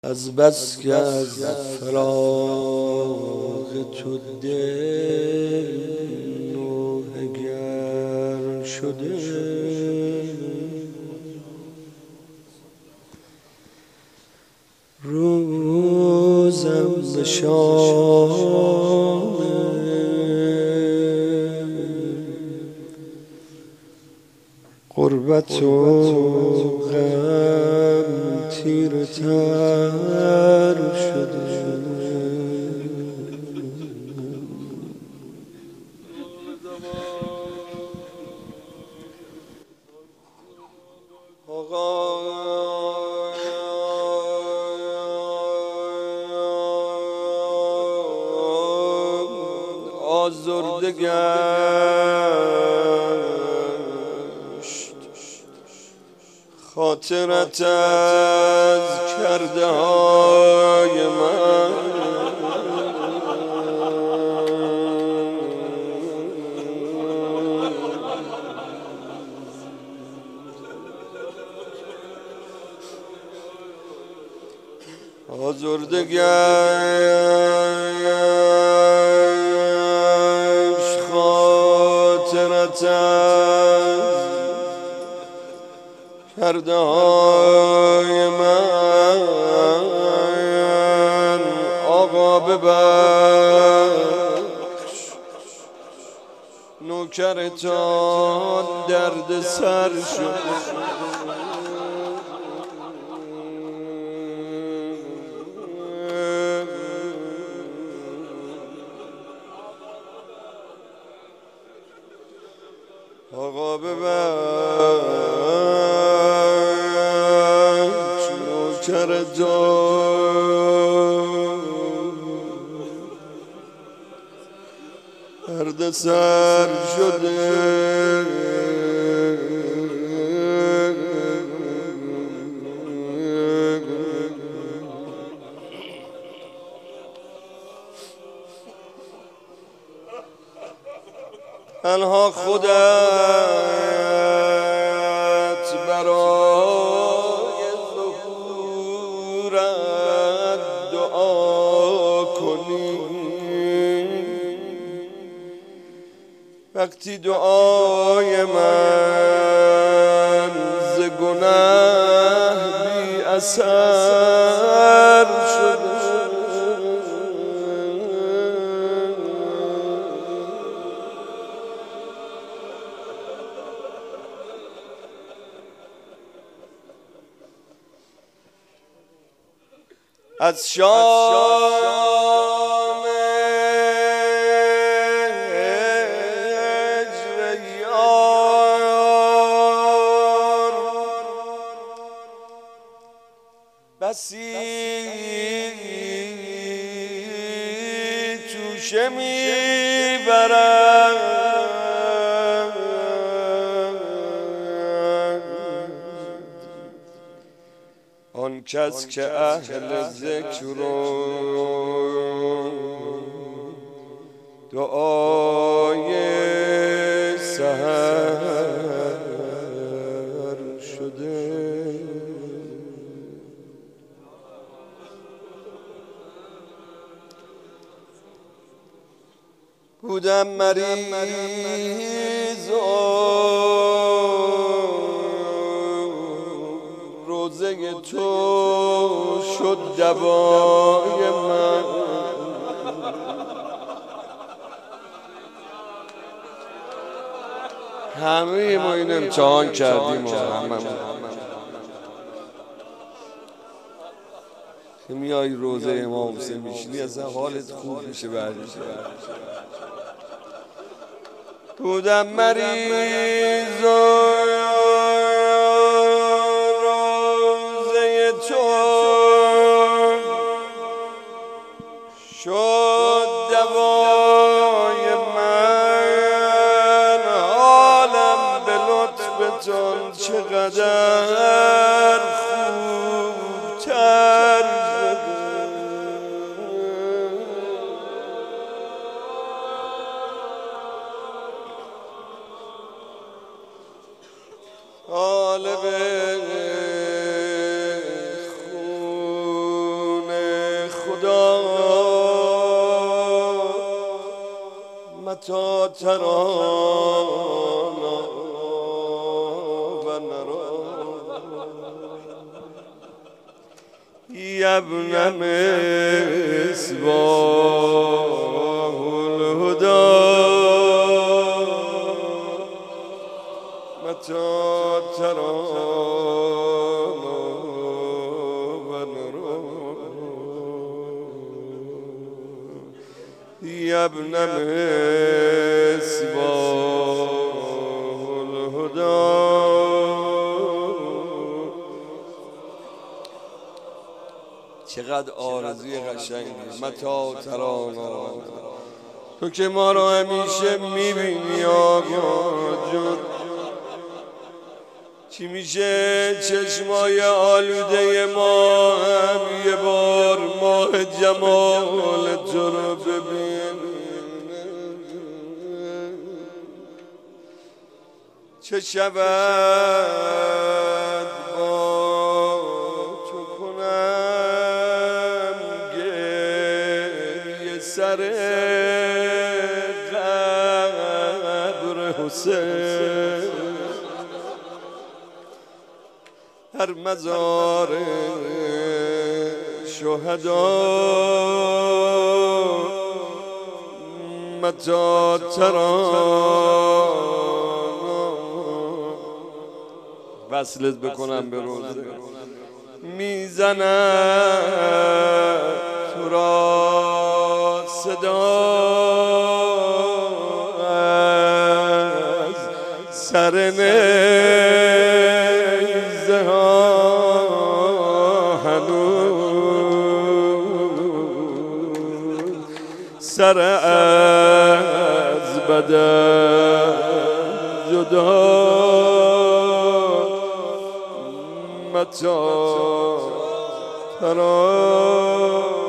از بس که از فراق تو دل نوحه گر شده، روزم به شام غربت و غم تیره تر شده. آزرده گشت خاطرت از کرده های من، آزرده گشت خاطرت از کرده های من. آقا ببخش نوکرتان درد سر شد، آقا ببخش نوکرتان درد سر شده. تنها خودت برای ظهورت دعا کنی، وقتی دعای من ز گناه بی اثر شده. از شام هجر یار بسی توشه میبرم، آن کس که اهل ذکر و دعای سحر شده. بودم مریض و روزه تو شد دوای من، همه ما این امتحان کردیم و که میای روزه امام حسین میشینی اصلا حالت خوب میشه. بعدش بودم مریض و روزه تو شد دوای من، حالم به لطفتون چقدر خوبتر شده. طالب متى ترانا و نرى يا ابن مصباح الهدى متى ترانا و نرى يا ابن مصباح الهدى. چقدر آرزوی قشنگی متا ترانا تو که ما رو همیشه میبینی آقا جون. چی میشه چشمای آلوده ما هم یه بار ماه جمال تو رو ببین. چه شود با تو کنم گریه سر قبر حسین. هر مزار شهدا متى ترانا وصلت بکنم به روزه میزنم تو را صدا از سر نیزه ها هنوز سر از بدن جدا متى ترانا